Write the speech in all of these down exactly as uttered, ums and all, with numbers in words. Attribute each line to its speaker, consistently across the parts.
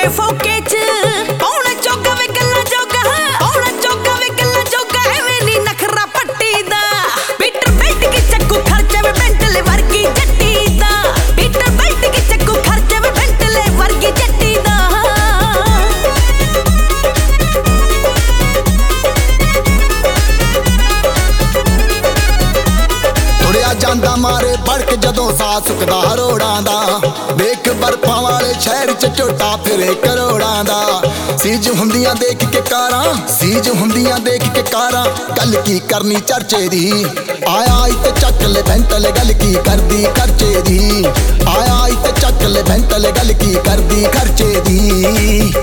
Speaker 1: ਵੇ ਫੋਕੇ ਚ ਪੌਣਾ ਚੋਗਾ ਵੇ ਗੱਲਾਂ ਜੋਗਾ ਪੌਣਾ ਚੋਗਾ ਵੇ ਗੱਲਾਂ ਜੋਗਾ ਐਵੇਂ ਨੀ ਨਖਰਾ ਪੱਟੀ ਦਾ ਪੀਟਰ ਬੈਲਟ ਕੀ ਚੱਕੂ ਖਰਚੇ ਵੇ ਬੈਂਟਲੇ ਵਰਗੀ ਜੱਟੀ ਦਾ ਪੀਟਰ ਬੈਲਟ ਕੀ ਚੱਕੂ ਖਰਚੇ ਵੇ ਬੈਂਟਲੇ ਵਰਗੀ ਜੱਟੀ ਦਾ
Speaker 2: ਤੁਰਿਆ ਜਾਂਦਾ ਮਾਰੇ ਭੜਕ ਜਦੋਂ ਸਾਹ ਸੁੱਕਦਾ ਰੋੜਾਂ ਦਾ ਵੇਖ ਬਰਫਾਂ ਵਾਲੇ ਸ਼ਹਿਰ ਚ ਝੋਟਾ ਫਿਰੇ ਕਰੋੜਾਂ ਦਾ ਸੀਜ ਹੁੰਦੀਆਂ ਦੇਖ ਕੇ ਕਾਰਾਂ ਸੀਜ ਹੁੰਦੀਆਂ ਦੇਖ ਕੇ ਕਾਰਾਂ ਗੱਲ ਕੀ ਕਰਨੀ ਚਰਚੇ ਦੀ ਆਇਆ ਈ ਤੇ ਚੱਕ ਲੈ ਬੈਂਟਲੇ ਗੱਲ ਕੀ ਕਰਦੀ ਖਰਚੇ ਦੀ ਆਇਆ ਈ ਤੇ ਚੱਕ ਲੈ ਬੈਂਟਲੇ ਗੱਲ ਕੀ ਕਰਦੀ ਖਰਚੇ ਦੀ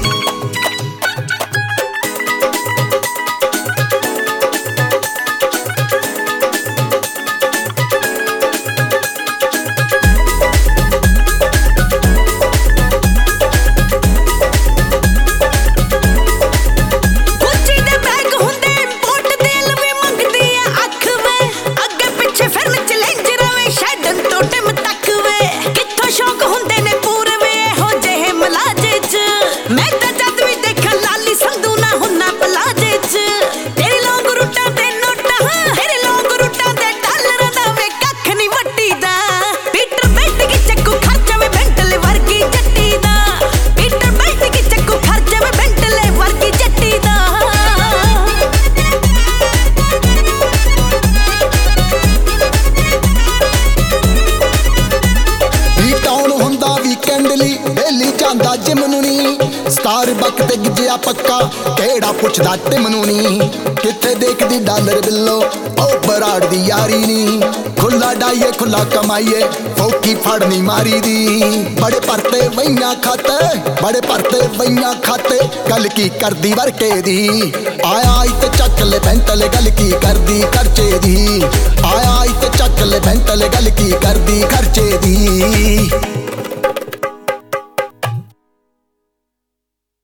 Speaker 2: ਜਾਂਦਾ ਜਿਮ ਨੂੰ ਨੀ ਸਟਾਰ ਬੱਕ ਤੇ ਗਿੱਜਿਆ ਪੱਕਾ ਕਿਹੜਾ ਪੁੱਛਦਾ ਟਿਮ ਨੂੰ ਨੀ ਕਿੱਥੇ ਦੇਖਦੀ ਡਾਲਰ ਬਿੱਲੋ ਉਹ ਬਰਾੜ ਦੀ ਯਾਰੀ ਨੀ ਖੁੱਲਾ ਡਾਈਏ ਖੁੱਲਾ ਕਮਾਈਏ ਫੋਕੀ ਫੜਨੀ ਮਾਰੀ ਦੀ ਬੜੇ ਪਰਤੇ ਵਈਆਂ ਖਾਤੇ ਬੜੇ ਪਰਤੇ ਵਈਆਂ ਖਾਤੇ ਗੱਲ ਕੀ ਕਰਦੀ ਵਰਕੇ ਦੀ ਆਇਆ ਈ ਤੇ ਚੱਕ ਲੈ ਬੈਂਟਲੇ ਗੱਲ ਕੀ ਕਰਦੀ ਖਰਚੇ ਦੀ ਆਇਆ ਈ ਤੇ ਚੱਕ ਲੈ ਬੈਂਟਲੇ ਗੱਲ ਕੀ ਕਰਦੀ ਖਰਚੇ ਦੀ।